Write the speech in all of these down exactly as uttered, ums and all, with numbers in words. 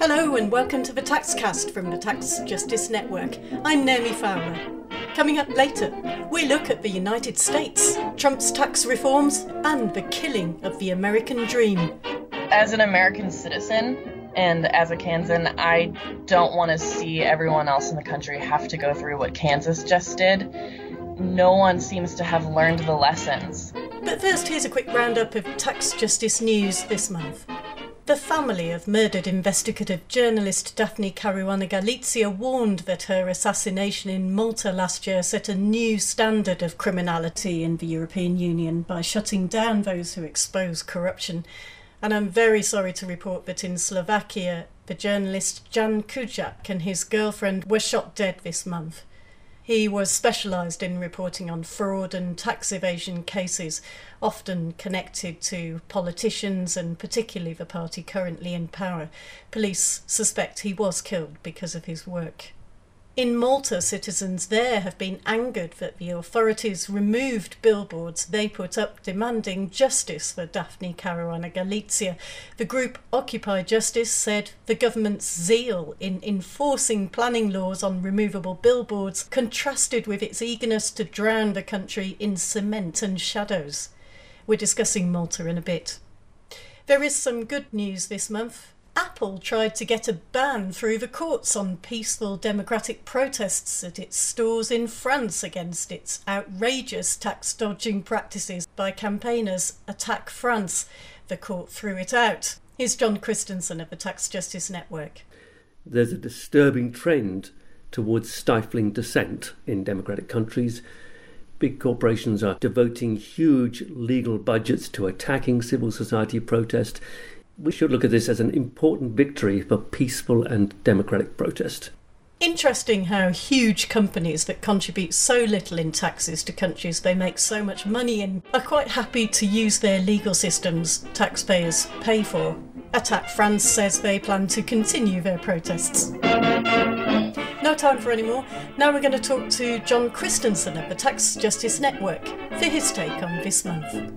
Hello and welcome to the Taxcast from the Tax Justice Network. I'm Naomi Fowler. Coming up later, we look at the United States, Trump's tax reforms and the killing of the American dream. As an American citizen and as a Kansan, I don't want to see everyone else in the country have to go through what Kansas just did. No one seems to have learned the lessons. But first, here's a quick roundup of tax justice news this month. The family of murdered investigative journalist Daphne Caruana Galizia warned that her assassination in Malta last year set a new standard of criminality in the European Union by shutting down those who expose corruption. And I'm very sorry to report that in Slovakia, the journalist Jan Kuciak and his girlfriend were shot dead this month. He was specialised in reporting on fraud and tax evasion cases, often connected to politicians and particularly the party currently in power. Police suspect he was killed because of his work. In Malta, citizens there have been angered that the authorities removed billboards they put up demanding justice for Daphne Caruana Galizia. The group Occupy Justice said the government's zeal in enforcing planning laws on removable billboards contrasted with its eagerness to drown the country in cement and shadows. We're discussing Malta in a bit. There is some good news this month. Apple tried to get a ban through the courts on peaceful democratic protests at its stores in France against its outrageous tax-dodging practices by campaigners Attack France. The court threw it out. Here's John Christensen of the Tax Justice Network. There's a disturbing trend towards stifling dissent in democratic countries. Big corporations are devoting huge legal budgets to attacking civil society protest. We should look at this as an important victory for peaceful and democratic protest. Interesting how huge companies that contribute so little in taxes to countries they make so much money in are quite happy to use their legal systems taxpayers pay for. Attack France says they plan to continue their protests. No time for any more. Now we're going to talk to John Christensen of the Tax Justice Network for his take on this month.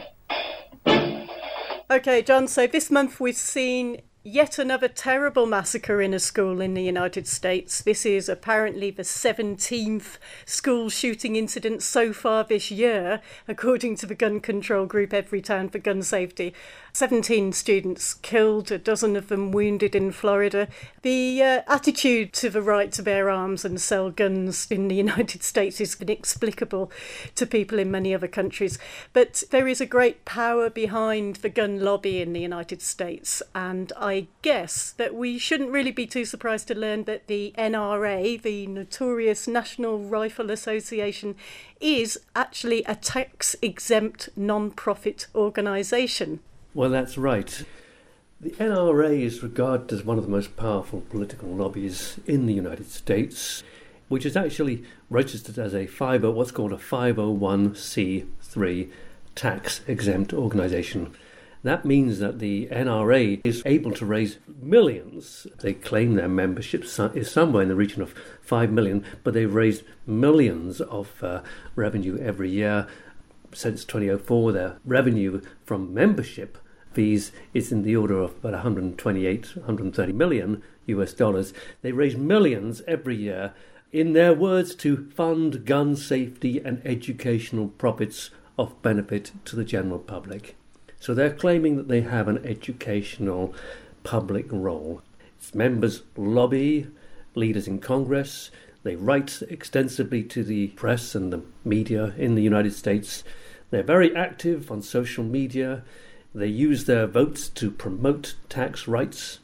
OK, John, so this month we've seen yet another terrible massacre in a school in the United States. This is apparently the seventeenth school shooting incident so far this year, according to the gun control group Everytown for Gun Safety. seventeen students killed, a dozen of them wounded in Florida. The uh, attitude to the right to bear arms and sell guns in the United States is inexplicable to people in many other countries. But there is a great power behind the gun lobby in the United States, and I I guess that we shouldn't really be too surprised to learn that the N R A, the notorious National Rifle Association, is actually a tax-exempt non-profit organisation. Well, that's right. The N R A is regarded as one of the most powerful political lobbies in the United States, which is actually registered as a five oh, what's called a five oh one c three tax-exempt organisation. That means that the N R A is able to raise millions. They claim their membership is somewhere in the region of five million, but they've raised millions of uh, revenue every year. Since twenty oh four, their revenue from membership fees is in the order of about one hundred twenty-eight, one hundred thirty million U S dollars. They raise millions every year, in their words, to fund gun safety and educational profits of benefit to the general public. So they're claiming that they have an educational public role. Its members lobby leaders in Congress. They write extensively to the press and the media in the United States. They're very active on social media. They use their votes to promote tax rights.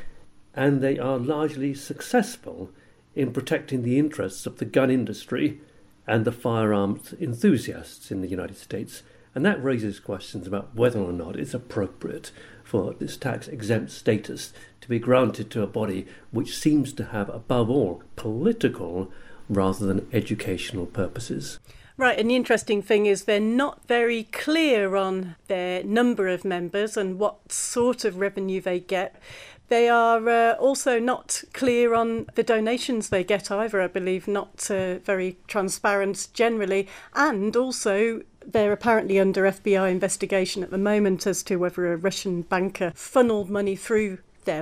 And they are largely successful in protecting the interests of the gun industry and the firearms enthusiasts in the United States. And that raises questions about whether or not it's appropriate for this tax-exempt status to be granted to a body which seems to have, above all, political rather than educational purposes. Right, and the interesting thing is they're not very clear on their number of members and what sort of revenue they get. They are uh, also not clear on the donations they get either, I believe, not uh, very transparent generally, and also they're apparently under F B I investigation at the moment as to whether a Russian banker funneled money through them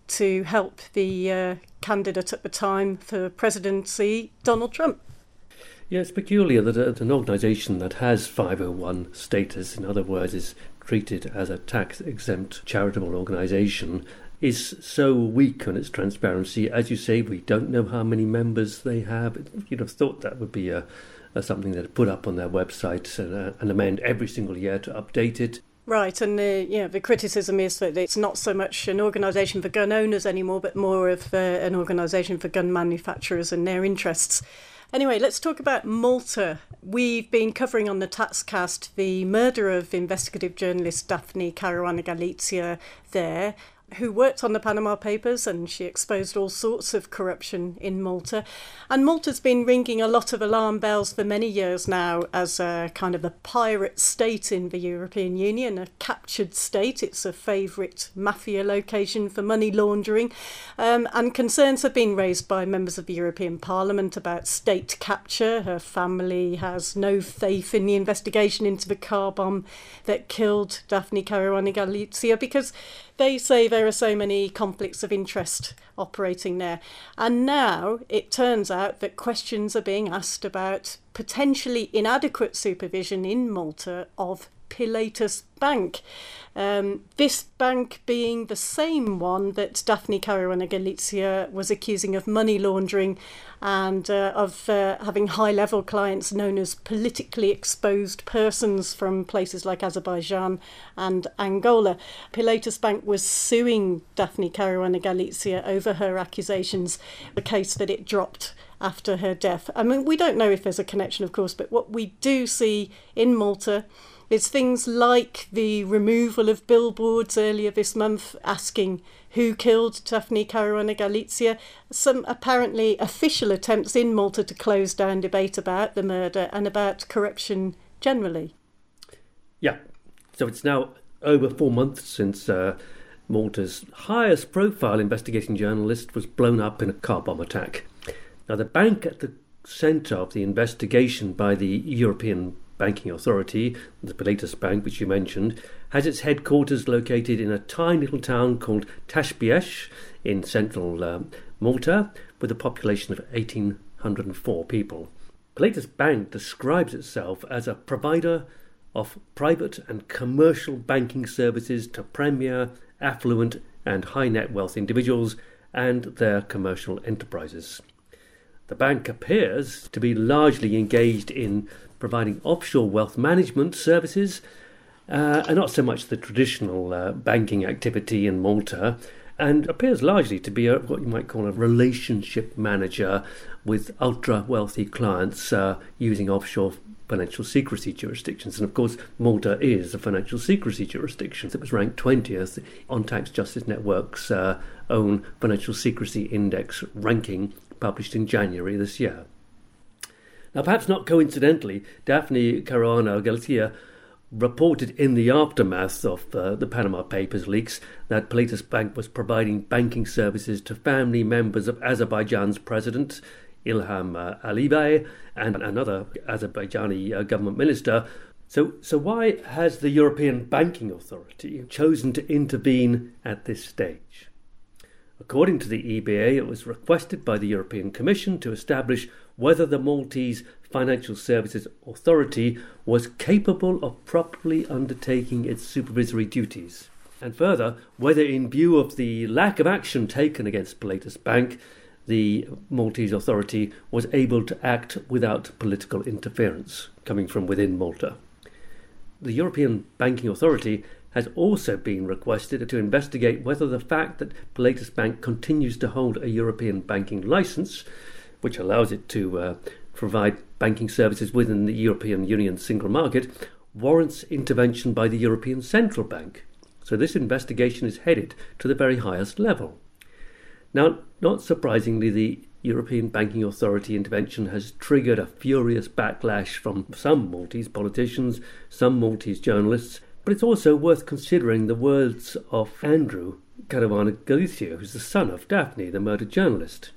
to help the uh, candidate at the time for presidency, Donald Trump. Yeah, it's peculiar that an organisation that has five oh one status, in other words, is treated as a tax-exempt charitable organisation, is so weak on its transparency. As you say, we don't know how many members they have. You'd have thought that would be a, a something they'd put up on their website and, uh, and amend every single year to update it. Right, and the, you know, the criticism is that it's not so much an organisation for gun owners anymore, but more of uh, an organisation for gun manufacturers and their interests. Anyway, let's talk about Malta. We've been covering on the Taxcast the murder of investigative journalist Daphne Caruana Galizia there, who worked on the Panama Papers, and she exposed all sorts of corruption in Malta. And Malta's been ringing a lot of alarm bells for many years now as a kind of a pirate state in the European Union, a captured state. It's a favourite mafia location for money laundering. Um, and concerns have been raised by members of the European Parliament about state capture. Her family has no faith in the investigation into the car bomb that killed Daphne Caruana Galizia because they say there are so many conflicts of interest operating there. And now it turns out that questions are being asked about potentially inadequate supervision in Malta of Pilatus Bank. Um, this bank being the same one that Daphne Caruana Galizia was accusing of money laundering and uh, of uh, having high-level clients known as politically exposed persons from places like Azerbaijan and Angola. Pilatus Bank was suing Daphne Caruana Galizia over her accusations, a case that it dropped after her death. I mean, we don't know if there's a connection, of course, but what we do see in Malta is things like the removal of billboards earlier this month asking who killed Daphne Caruana Galizia, some apparently official attempts in Malta to close down debate about the murder and about corruption generally. Yeah, so it's now over four months since uh, Malta's highest profile investigating journalist was blown up in a car bomb attack. Now, the bank at the centre of the investigation by the European Banking Authority, the Pilatus Bank, which you mentioned, has its headquarters located in a tiny little town called Tashbiesh in central um, Malta, with a population of one thousand eight hundred four people. Pilatus Bank describes itself as a provider of private and commercial banking services to premier, affluent and high net wealth individuals and their commercial enterprises. The bank appears to be largely engaged in providing offshore wealth management services uh, and not so much the traditional uh, banking activity in Malta, and appears largely to be a, what you might call a relationship manager with ultra-wealthy clients uh, using offshore financial secrecy jurisdictions. And of course, Malta is a financial secrecy jurisdiction. It was ranked twentieth on Tax Justice Network's uh, own Financial Secrecy Index ranking, published in January this year. Now, perhaps not coincidentally, Daphne Caruana Galizia reported in the aftermath of uh, the Panama Papers leaks that Pilatus Bank was providing banking services to family members of Azerbaijan's president, Ilham uh, Aliyev, and another Azerbaijani uh, government minister. So, so why has the European Banking Authority chosen to intervene at this stage? According to the E B A, it was requested by the European Commission to establish whether the Maltese Financial Services Authority was capable of properly undertaking its supervisory duties, and further, whether in view of the lack of action taken against Pilatus Bank, the Maltese authority was able to act without political interference coming from within Malta. The European Banking Authority has also been requested to investigate whether the fact that Pilatus Bank continues to hold a European banking licence, which allows it to uh, provide banking services within the European Union single market, warrants intervention by the European Central Bank. So this investigation is headed to the very highest level. Now, not surprisingly, the European Banking Authority intervention has triggered a furious backlash from some Maltese politicians, some Maltese journalists, but it's also worth considering the words of Andrew Caruana Galizia, who's the son of Daphne, the murdered journalist.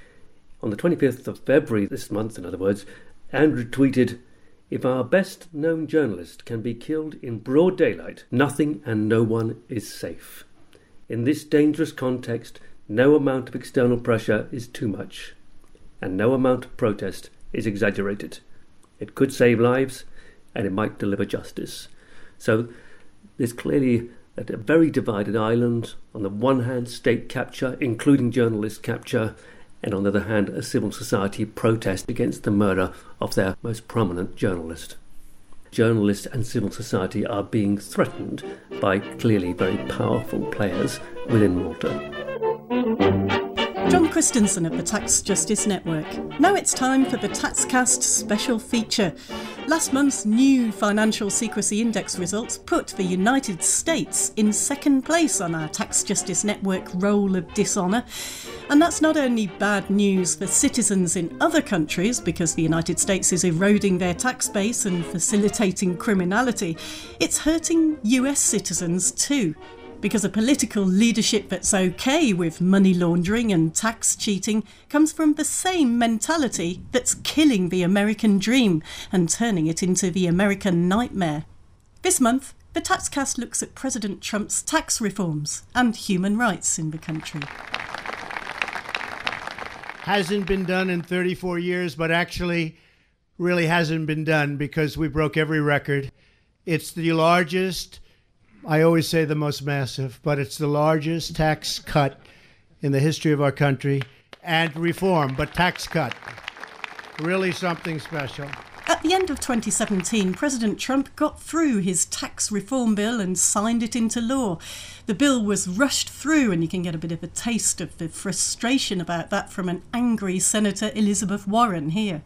On the twenty-fifth of February this month, in other words, Andrew tweeted, "If our best-known journalist can be killed in broad daylight, nothing and no one is safe." In this dangerous context, no amount of external pressure is too much, and no amount of protest is exaggerated. It could save lives, and it might deliver justice. So there's clearly a very divided island. On the one hand, state capture, including journalist capture, and on the other hand, a civil society protest against the murder of their most prominent journalist. Journalists and civil society are being threatened by clearly very powerful players within Malta. John Christensen of the Tax Justice Network. Now it's time for the TaxCast special feature. Last month's new Financial Secrecy Index results put the United States in second place on our Tax Justice Network roll of dishonour. And that's not only bad news for citizens in other countries, because the United States is eroding their tax base and facilitating criminality, it's hurting U S citizens too. Because a political leadership that's okay with money laundering and tax cheating comes from the same mentality that's killing the American dream and turning it into the American nightmare. This month, the TaxCast looks at President Trump's tax reforms and human rights in the country. Hasn't been done in thirty-four years, but actually really hasn't been done because we broke every record. It's the largest, I always say the most massive, but it's the largest tax cut in the history of our country. And reform, but tax cut. Really something special. At the end of twenty seventeen, President Trump got through his tax reform bill and signed it into law. The bill was rushed through, and you can get a bit of a taste of the frustration about that from an angry Senator Elizabeth Warren here.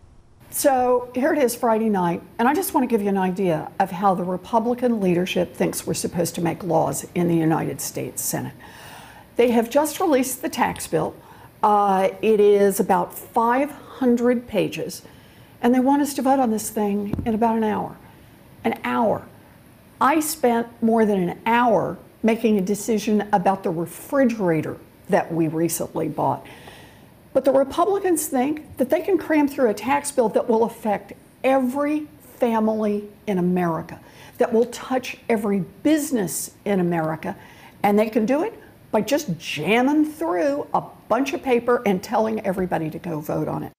So here it is Friday night, and I just want to give you an idea of how the Republican leadership thinks we're supposed to make laws in the United States Senate. They have just released the tax bill. Uh, it is about five hundred pages, and they want us to vote on this thing in about an hour. An hour. I spent more than an hour making a decision about the refrigerator that we recently bought. But the Republicans think that they can cram through a tax bill that will affect every family in America, that will touch every business in America, and they can do it by just jamming through a bunch of paper and telling everybody to go vote on it.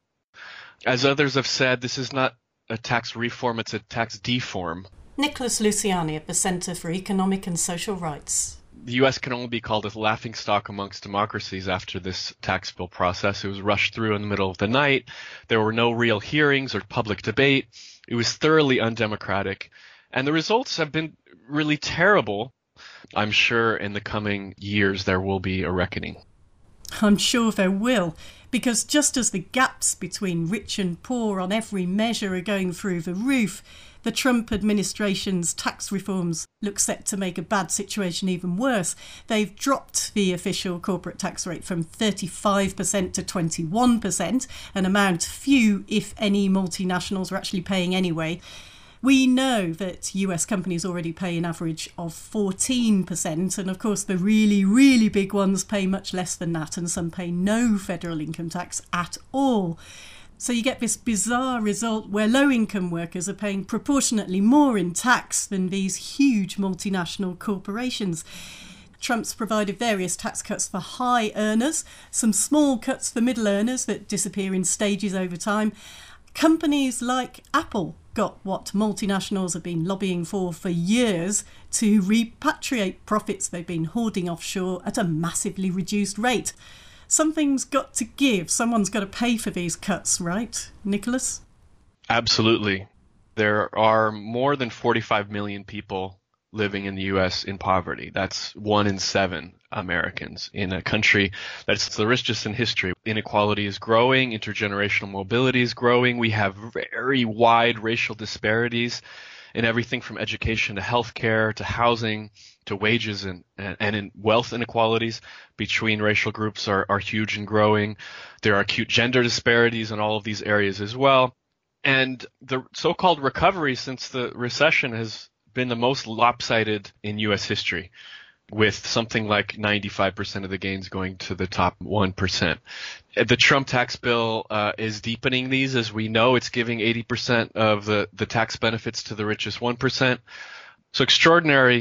As others have said, this is not a tax reform, it's a tax deform. Nicholas Luciani of the Centre for Economic and Social Rights. The U S can only be called a laughingstock amongst democracies after this tax bill process. It was rushed through in the middle of the night. There were no real hearings or public debate. It was thoroughly undemocratic. And the results have been really terrible. I'm sure in the coming years there will be a reckoning. I'm sure there will, because just as the gaps between rich and poor on every measure are going through the roof, the Trump administration's tax reforms look set to make a bad situation even worse. They've dropped the official corporate tax rate from thirty-five percent to twenty-one percent, an amount few, if any, multinationals are actually paying anyway. We know that U S companies already pay an average of fourteen percent, and of course the really, really big ones pay much less than that, and some pay no federal income tax at all. So you get this bizarre result where low-income workers are paying proportionately more in tax than these huge multinational corporations. Trump's provided various tax cuts for high earners, some small cuts for middle earners that disappear in stages over time. Companies like Apple got what multinationals have been lobbying for for years, to repatriate profits they've been hoarding offshore at a massively reduced rate. Something's got to give. Someone's got to pay for these cuts, right, Nicholas? Absolutely. There are more than forty-five million people living in the U S in poverty. That's one in seven Americans in a country that's the richest in history. Inequality is growing. Intergenerational mobility is growing. We have very wide racial disparities in everything from education to healthcare to housing to wages, and, and, and in wealth inequalities between racial groups are, are huge and growing. There are acute gender disparities in all of these areas as well. And the so-called recovery since the recession has been the most lopsided in U S history, with something like ninety-five percent of the gains going to the top one percent. The Trump tax bill uh, is deepening these. As we know, it's giving eighty percent of the, the tax benefits to the richest one percent. So extraordinary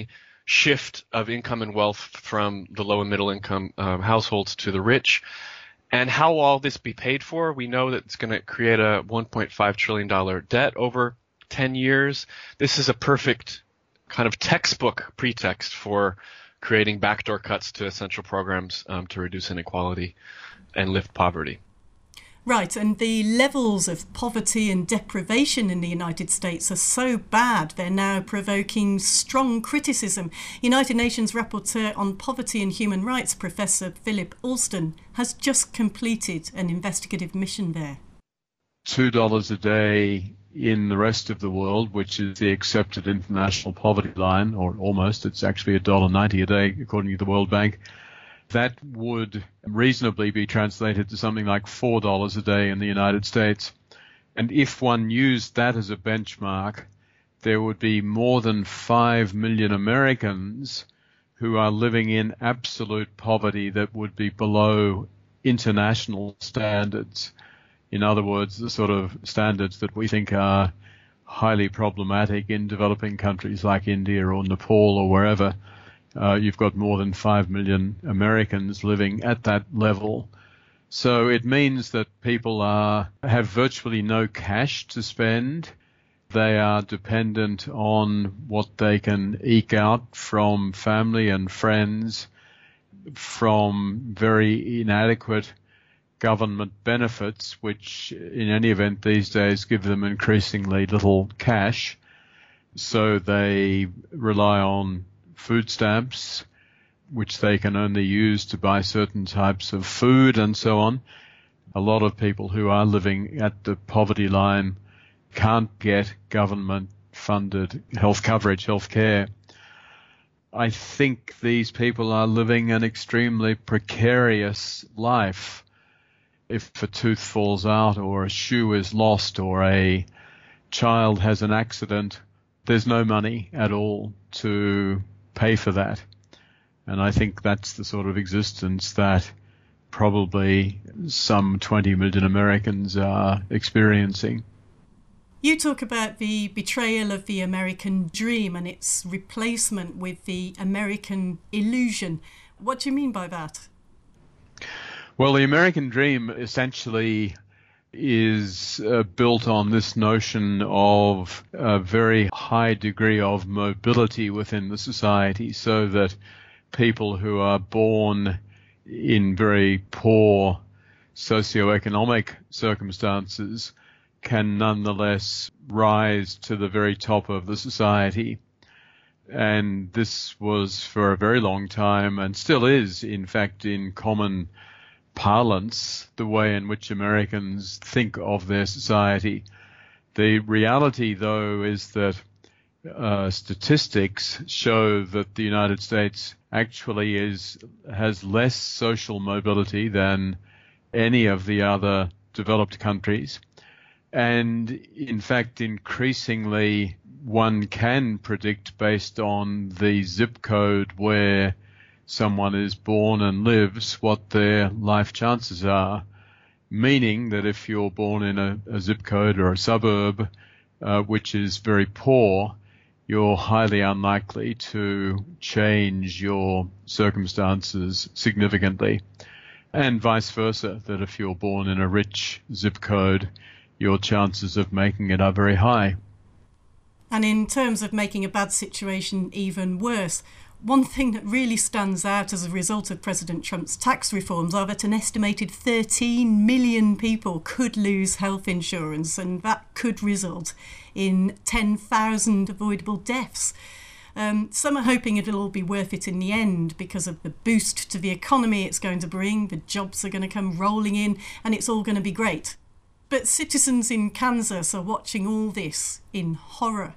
shift of income and wealth from the low and middle income um, households to the rich. And how will all this be paid for? We know that it's going to create a one point five trillion dollars debt over ten years. This is a perfect kind of textbook pretext for creating backdoor cuts to essential programs um, to reduce inequality and lift poverty. Right, and the levels of poverty and deprivation in the United States are so bad they're now provoking strong criticism. United Nations Rapporteur on Poverty and Human Rights, Professor Philip Alston, has just completed an investigative mission there. Two dollars a day in the rest of the world, which is the accepted international poverty line, or almost, it's actually one dollar ninety a day according to the World Bank. That would reasonably be translated to something like four dollars a day in the United States. And if one used that as a benchmark, there would be more than five million Americans who are living in absolute poverty that would be below international standards. In other words, the sort of standards that we think are highly problematic in developing countries like India or Nepal or wherever. Uh, you've got more than five million Americans living at that level. So it means that people are have virtually no cash to spend. They are dependent on what they can eke out from family and friends, from very inadequate government benefits, which in any event these days give them increasingly little cash. So they rely on food stamps, which they can only use to buy certain types of food and so on. A lot of people who are living at the poverty line can't get government-funded health coverage, health care. I think these people are living an extremely precarious life. If a tooth falls out or a shoe is lost or a child has an accident, there's no money at all to pay for that. And I think that's the sort of existence that probably some twenty million Americans are experiencing. You talk about the betrayal of the American dream and its replacement with the American illusion. What do you mean by that? Well, the American dream essentially is uh, built on this notion of a very high degree of mobility within the society, so that people who are born in very poor socioeconomic circumstances can nonetheless rise to the very top of the society. And this was for a very long time, and still is, in fact, in common parlance, the way in which Americans think of their society. The reality, though, is that uh, statistics show that the United States actually is has less social mobility than any of the other developed countries. And in fact, increasingly, one can predict based on the zip code where someone is born and lives what their life chances are, meaning that if you're born in a, a zip code or a suburb uh, which is very poor, you're highly unlikely to change your circumstances significantly. And vice versa, that if you're born in a rich zip code, your chances of making it are very high. And in terms of making a bad situation even worse, one thing that really stands out as a result of President Trump's tax reforms are that an estimated thirteen million people could lose health insurance, and that could result in ten thousand avoidable deaths. Um, some are hoping it'll all be worth it in the end because of the boost to the economy it's going to bring, the jobs are going to come rolling in, and it's all going to be great. But citizens in Kansas are watching all this in horror.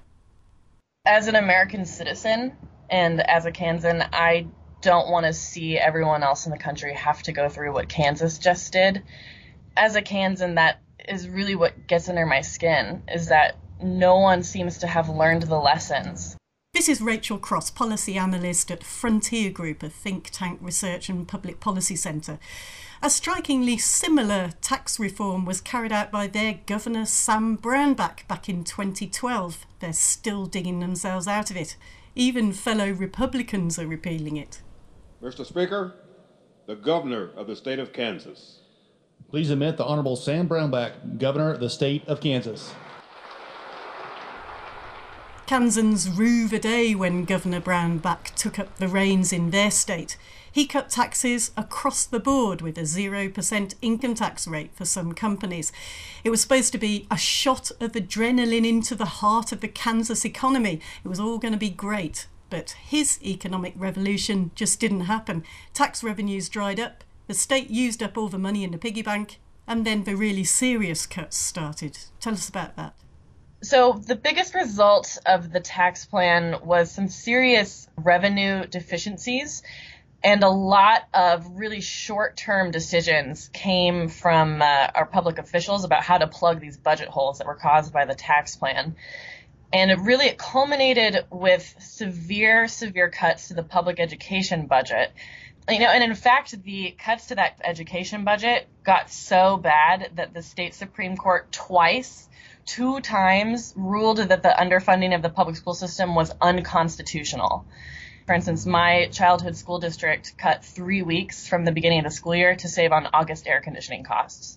As an American citizen and as a Kansan, I don't want to see everyone else in the country have to go through what Kansas just did. As a Kansan, that is really what gets under my skin, is that no one seems to have learned the lessons. This is Rachel Cross, policy analyst at Frontier Group, a think tank research and public policy centre. A strikingly similar tax reform was carried out by their governor, Sam Brownback, back in twenty twelve. They're still digging themselves out of it. Even fellow Republicans are repealing it. Mister Speaker, the governor of the state of Kansas. Please admit the Honorable Sam Brownback, Governor of the state of Kansas. Kansans rue the day when Governor Brownback took up the reins in their state. He cut taxes across the board with a zero percent income tax rate for some companies. It was supposed to be a shot of adrenaline into the heart of the Kansas economy. It was all going to be great. But his economic revolution just didn't happen. Tax revenues dried up, the state used up all the money in the piggy bank, and then the really serious cuts started. Tell us about that. So the biggest result of the tax plan was some serious revenue deficiencies, and a lot of really short-term decisions came from uh, our public officials about how to plug these budget holes that were caused by the tax plan. And it really it culminated with severe, severe cuts to the public education budget. You know, and in fact, the cuts to that education budget got so bad that the state Supreme Court twice, two times, ruled that the underfunding of the public school system was unconstitutional. For instance, my childhood school district cut three weeks from the beginning of the school year to save on August air conditioning costs.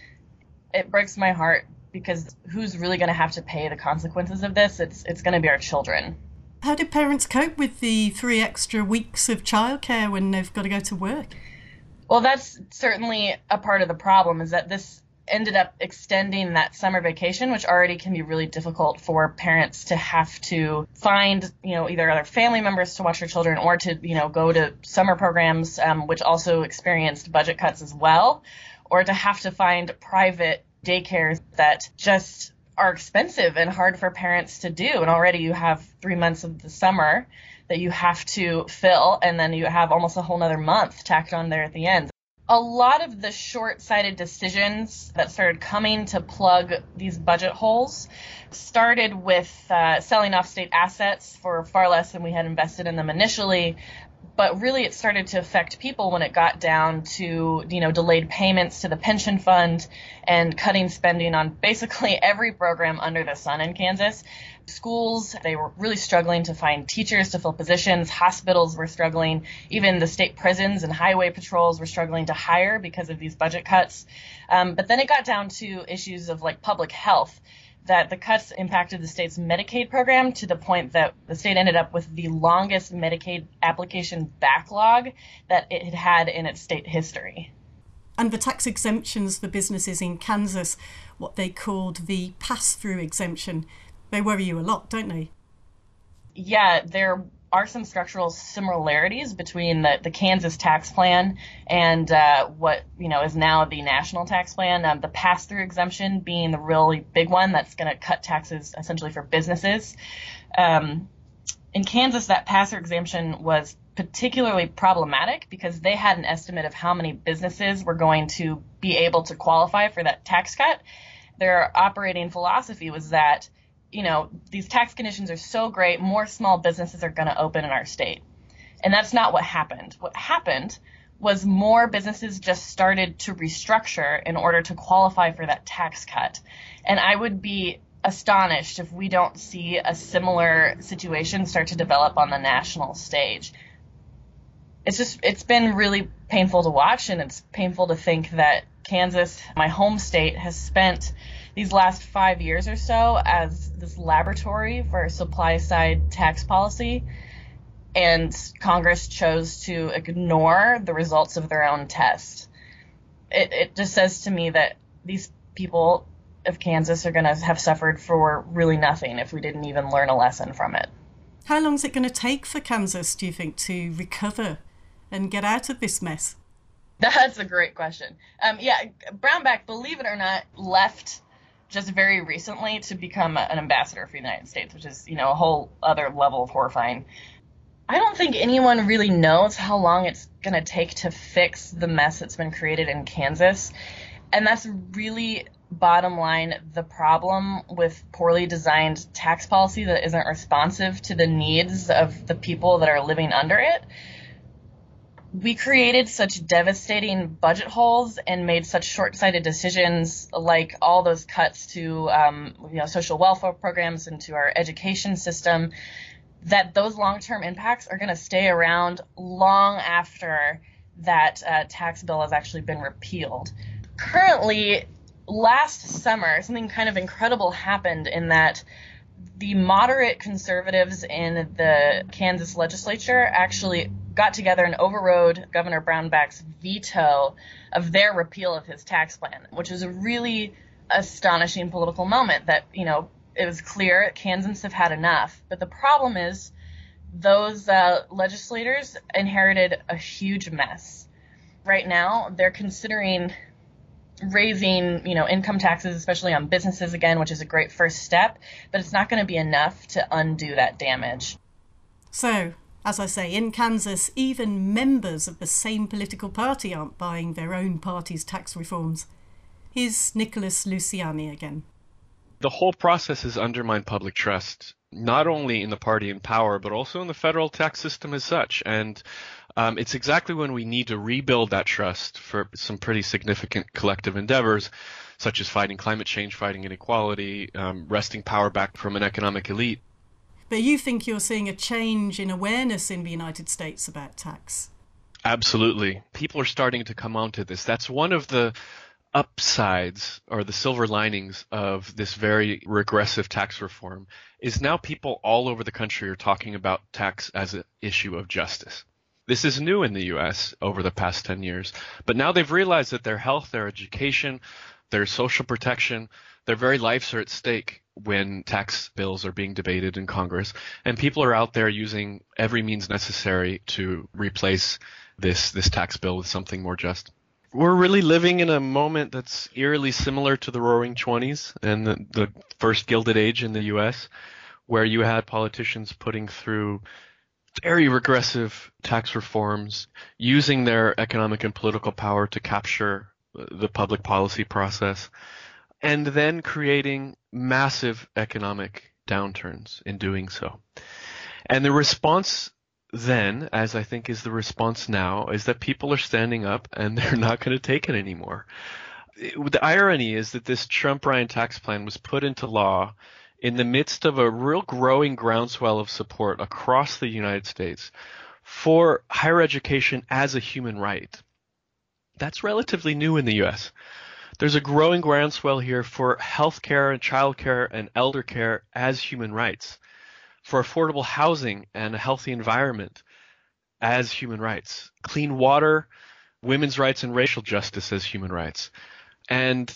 It breaks my heart because who's really going to have to pay the consequences of this? It's it's going to be our children. How did parents cope with the three extra weeks of childcare when they've got to go to work? Well, that's certainly a part of the problem, is that this ended up extending that summer vacation, which already can be really difficult for parents to have to find, you know, either other family members to watch their children or to, you know, go to summer programs, um, which also experienced budget cuts as well, or to have to find private daycares that just are expensive and hard for parents to do. And already you have three months of the summer that you have to fill, and then you have almost a whole nother month tacked on there at the end. A lot of the short-sighted decisions that started coming to plug these budget holes started with uh, selling off state assets for far less than we had invested in them initially. But really it started to affect people when it got down to, you know, delayed payments to the pension fund and cutting spending on basically every program under the sun in Kansas. Schools, they were really struggling to find teachers to fill positions. Hospitals were struggling. Even the state prisons and highway patrols were struggling to hire because of these budget cuts. Um, but then it got down to issues of like public health, that the cuts impacted the state's Medicaid program to the point that the state ended up with the longest Medicaid application backlog that it had had in its state history. And the tax exemptions for businesses in Kansas, what they called the pass-through exemption, they worry you a lot, don't they? Yeah, there are some structural similarities between the, the Kansas tax plan and uh, what, you know, is now the national tax plan. Um, the pass-through exemption being the really big one that's going to cut taxes essentially for businesses. Um, in Kansas, that pass-through exemption was particularly problematic because they had an estimate of how many businesses were going to be able to qualify for that tax cut. Their operating philosophy was that, you know, these tax conditions are so great, more small businesses are going to open in our state. And that's not what happened. What happened was more businesses just started to restructure in order to qualify for that tax cut. And I would be astonished if we don't see a similar situation start to develop on the national stage. It's just, it's been really painful to watch, and it's painful to think that Kansas, my home state, has spent these last five years or so as this laboratory for supply-side tax policy, and Congress chose to ignore the results of their own test. It, it just says to me that these people of Kansas are going to have suffered for really nothing if we didn't even learn a lesson from it. How long is it going to take for Kansas, do you think, to recover and get out of this mess? That's a great question. Um, yeah, Brownback, believe it or not, left just very recently to become a, an ambassador for the United States, which is, you know, a whole other level of horrifying. I don't think anyone really knows how long it's going to take to fix the mess that's been created in Kansas. And that's really, bottom line, the problem with poorly designed tax policy that isn't responsive to the needs of the people that are living under it. We created such devastating budget holes and made such short-sighted decisions, like all those cuts to um, you know, social welfare programs and to our education system, that those long-term impacts are going to stay around long after that uh, tax bill has actually been repealed. Currently, last summer, something kind of incredible happened in that the moderate conservatives in the Kansas legislature actually got together and overrode Governor Brownback's veto of their repeal of his tax plan, which is a really astonishing political moment that, you know, it was clear Kansans have had enough. But the problem is those uh, legislators inherited a huge mess. Right now, they're considering raising, you know, income taxes, especially on businesses again, which is a great first step, but it's not going to be enough to undo that damage. So, as I say, in Kansas, even members of the same political party aren't buying their own party's tax reforms. Here's Nicholas Luciani again. The whole process has undermined public trust, not only in the party in power, but also in the federal tax system as such. And um, it's exactly when we need to rebuild that trust for some pretty significant collective endeavors, such as fighting climate change, fighting inequality, um, wresting power back from an economic elite. But you think you're seeing a change in awareness in the United States about tax? Absolutely. People are starting to come onto this. That's one of the upsides or the silver linings of this very regressive tax reform is now people all over the country are talking about tax as an issue of justice. This is new in the U S over the past ten years, but now they've realized that their health, their education, their social protection, their very lives are at stake when tax bills are being debated in Congress, and people are out there using every means necessary to replace this this tax bill with something more just. We're really living in a moment that's eerily similar to the Roaring Twenties and the, the first Gilded Age in the U S, where you had politicians putting through very regressive tax reforms, using their economic and political power to capture the public policy process, and then creating massive economic downturns in doing so. And the response then, as I think is the response now, is that people are standing up and they're not going to take it anymore. It, the irony is that this Trump-Ryan tax plan was put into law in the midst of a real growing groundswell of support across the United States for higher education as a human right. That's relatively new in the U S. There's a growing groundswell here for healthcare and childcare and elder care as human rights, for affordable housing and a healthy environment as human rights, clean water, women's rights and racial justice as human rights, and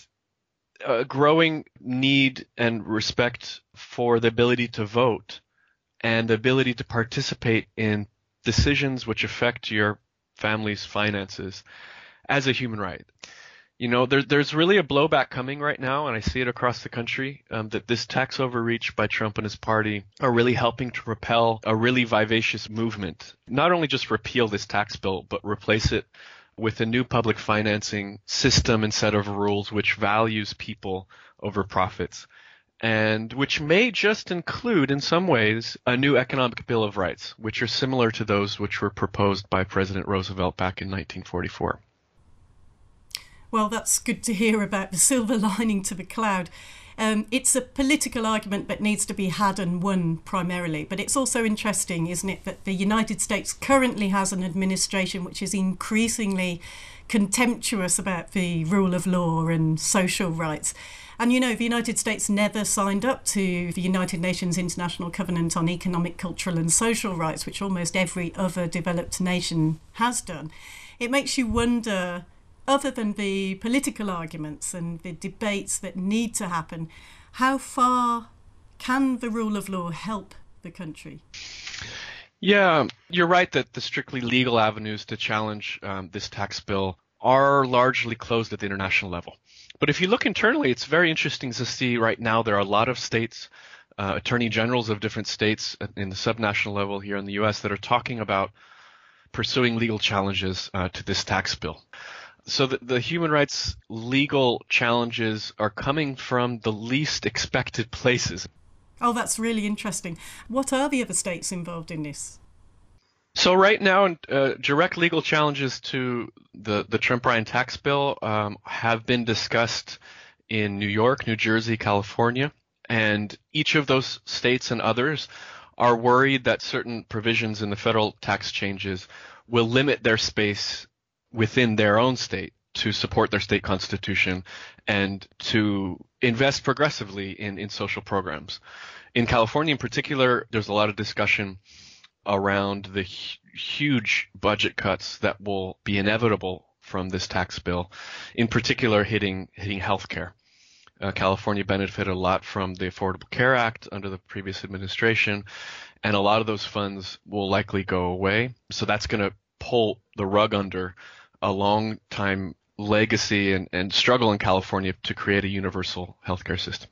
a growing need and respect for the ability to vote and the ability to participate in decisions which affect your family's finances as a human right. You know, there, there's really a blowback coming right now, and I see it across the country, um, that this tax overreach by Trump and his party are really helping to propel a really vivacious movement. Not only just repeal this tax bill, but replace it with a new public financing system and set of rules which values people over profits, and which may just include, in some ways, a new economic bill of rights, which are similar to those which were proposed by President Roosevelt back in nineteen forty-four. Well, that's good to hear about the silver lining to the cloud. Um, it's a political argument that needs to be had and won primarily, but it's also interesting, isn't it, that the United States currently has an administration which is increasingly contemptuous about the rule of law and social rights. And, you know, the United States never signed up to the United Nations International Covenant on Economic, Cultural and Social Rights, which almost every other developed nation has done. It makes you wonder, other than the political arguments and the debates that need to happen, how far can the rule of law help the country? Yeah, you're right that the strictly legal avenues to challenge um, this tax bill are largely closed at the international level. But if you look internally, it's very interesting to see right now there are a lot of states, uh, attorney generals of different states in the subnational level here in the U S that are talking about pursuing legal challenges uh, to this tax bill. So the, the human rights legal challenges are coming from the least expected places. Oh, that's really interesting. What are the other states involved in this? So right now, uh, direct legal challenges to the, the Trump-Ryan tax bill um, have been discussed in New York, New Jersey, California, and each of those states and others are worried that certain provisions in the federal tax changes will limit their space within their own state to support their state constitution and to invest progressively in, in social programs. In California in particular, there's a lot of discussion around the hu- huge budget cuts that will be inevitable from this tax bill, in particular hitting hitting healthcare. Uh, California benefited a lot from the Affordable Care Act under the previous administration, and a lot of those funds will likely go away. So that's going to pull the rug under a long time legacy and, and struggle in California to create a universal healthcare system.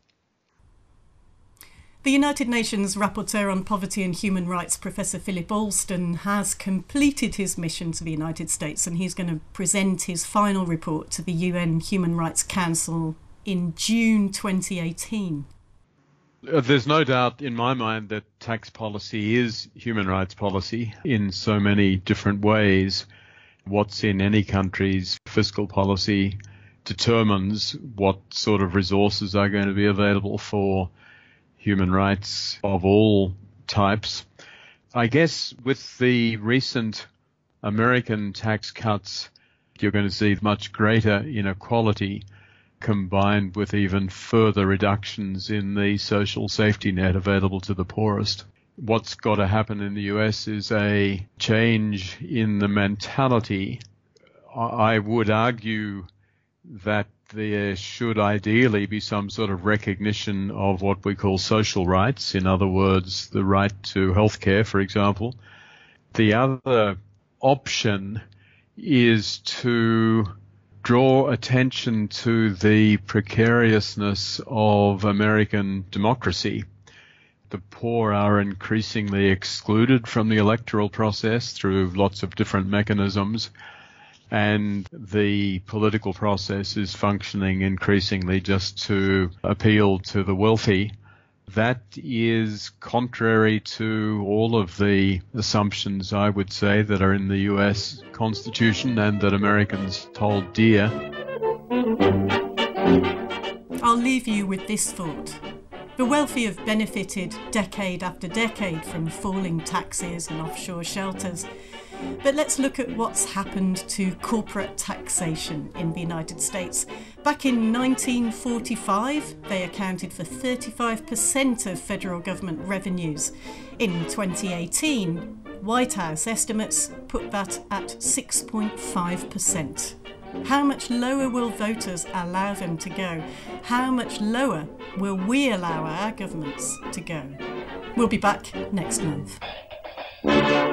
The United Nations Rapporteur on Poverty and Human Rights, Professor Philip Alston, has completed his mission to the United States, and he's going to present his final report to the U N Human Rights Council in June twenty eighteen. There's no doubt in my mind that tax policy is human rights policy in so many different ways. What's in any country's fiscal policy determines what sort of resources are going to be available for human rights of all types. I guess with the recent American tax cuts, you're going to see much greater inequality combined with even further reductions in the social safety net available to the poorest. What's got to happen in the U S is a change in the mentality. I would argue that there should ideally be some sort of recognition of what we call social rights. In other words, the right to healthcare, for example. The other option is to draw attention to the precariousness of American democracy. The poor are increasingly excluded from the electoral process through lots of different mechanisms, and the political process is functioning increasingly just to appeal to the wealthy. That is contrary to all of the assumptions, I would say, that are in the U S Constitution and that Americans hold dear. I'll leave you with this thought. The wealthy have benefited decade after decade from falling taxes and offshore shelters. But let's look at what's happened to corporate taxation in the United States. Back in nineteen forty-five, they accounted for thirty-five percent of federal government revenues. In twenty eighteen, White House estimates put that at six point five percent. How much lower will voters allow them to go? How much lower will we allow our governments to go? We'll be back next month.